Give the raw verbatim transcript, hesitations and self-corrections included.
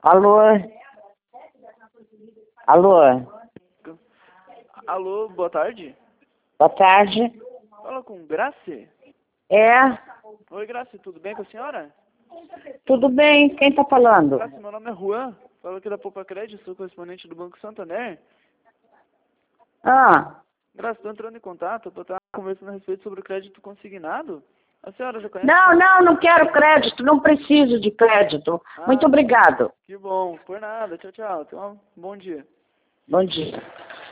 Alô? Alô? Alô, boa tarde. Boa tarde. Fala com Grace? É? Oi, Grace, tudo bem com a senhora? Tudo bem? Quem tá falando? Grace, meu nome é Juan. Falo aqui da Poupa Crédito, sou correspondente do Banco Santander. Ah, Grace, estou entrando em contato para estar conversando a respeito sobre o crédito consignado. A senhora já conhece? não, não, não quero crédito, não preciso de crédito. Ah, Muito obrigado. Que bom, por nada. Tchau, tchau. Tenha um bom dia. Bom dia.